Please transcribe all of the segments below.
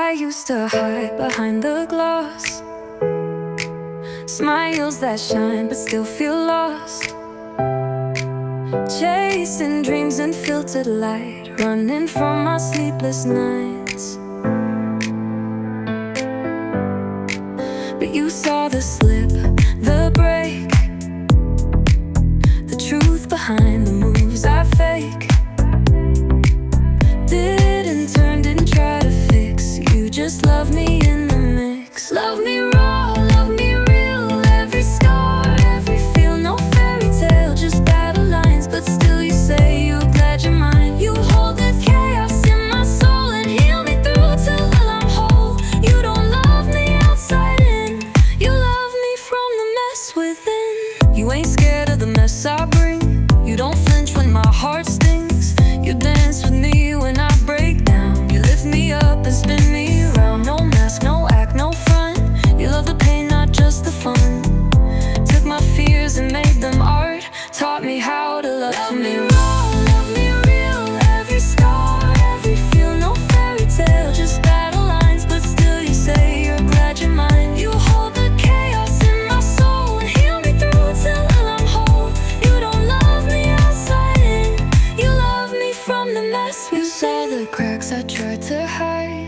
I used to hide behind the glass, smiles that shine but still feel lost, chasing dreams in filtered light, running from my sleepless nights. But you saw the slip, the break, the truth behind the moves I fake. Didn't turn, didn't try to fix. You just love me in the mix. Love me raw, love me real. Every scar, every feel, no fairy tale, just battle lines. But still you say you're glad you're mine. You hold the chaos in my soul and heal me through till I'm whole. You don't love me outside in, you love me from the mess within. You ain't scared of the mess I bring. You don't flinch when my heart stings. You dance with me when I break down. You lift me up and spin me around. No mask, no act, no front. You love the pain, not just the fun. Took my fears and made them art. Taught me how to love me raw, love me real. Every scar, every feel, no fairy tale, just battle lines. But still you say you're glad you're mine. You hold the chaos in my soul and heal me through till I'm whole. You don't love me outside in, you love me from the mess. You saw the cracks I tried to hide,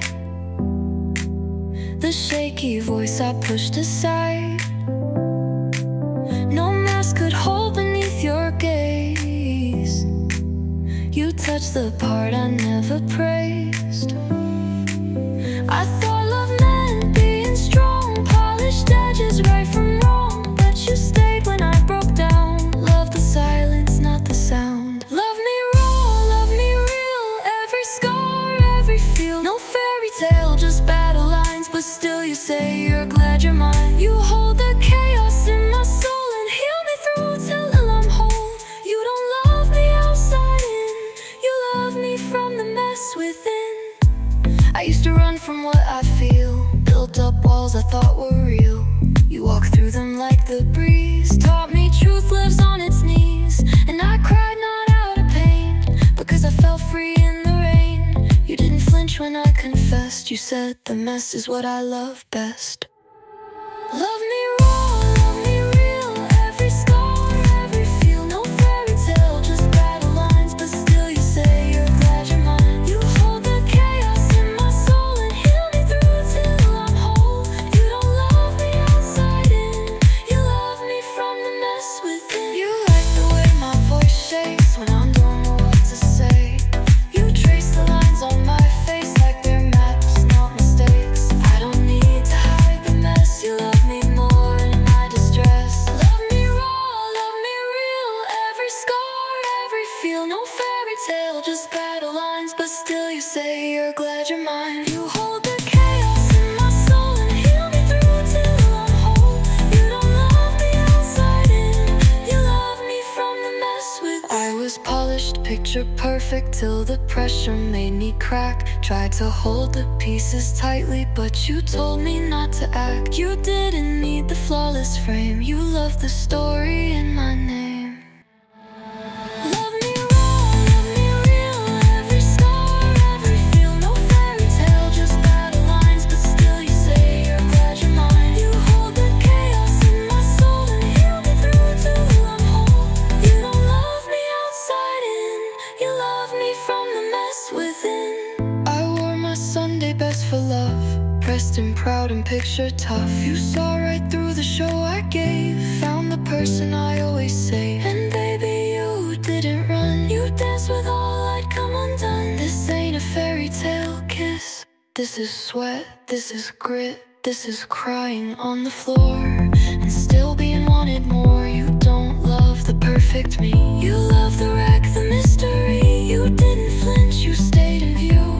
the shaky voice I pushed aside. No mask could hold beneath your gaze. You touched the part I never praised. I thought love meant being strong, polished edges right from wrong. But you stayed when I broke down. Love the silence, not the sound. Love me raw, love me real. Every scar, every feel, no fairy tale, just battle lines. But still you say you're glad you're mine. You hold the chaos in my soul and heal me through till I'm whole. You don't love me outside in, you love me from the mess within. I used to run from what I feel, built up walls I thought were real. You walk through them like the breeze, taught me truth lives on its knees. And I cried not out of pain, because I felt free in the rain. You didn't flinch when I confessed. You said the mess is what I love best. Love me raw, love me real. Every scar, every feel, no fairy tale, just battle lines. But still you say you're glad you're mine. You hold the chaos in my soul and heal me through till I'm whole. You don't love me outside in, you love me from the mess within. You like the way my voice shakes when I don't know what to say. You trace the lines on my face like they're maps, not mistakes. I don't need to hide the mess. You love me more in my distress. Love me raw, love me real. Every scar, every feel, no fairy tale, just battle lines. But still you say you're glad you're mine. You hold the chaos in my soul and heal me through till I'm whole. You don't love me outside in, you love me from the mess with. I was polished, picture perfect, till the pressure made me crack. Tried to hold the pieces tightly, but you told me not to act. You didn't need the flawless frame, you loved the story in my name. Love me raw, love me real. Every scar, every feel, no fairy tale, just battle lines. But still you say you're glad you're mine. You hold the chaos in my soul and heal me through till I'm whole. You don't love me outside in, you love me from the mess within. I wore my Sunday best for love, pressed and proud and picture tough. You saw right through the show I gave, found the person I always save. And baby, you didn't run, you danced with all I'd come undone. This ain't a fairy tale kiss, this is sweat, this is grit, this is crying on the floor and still being wanted more. You don't love the perfect me, you love the wreck, the mystery. You didn't flinch, you stayed in view.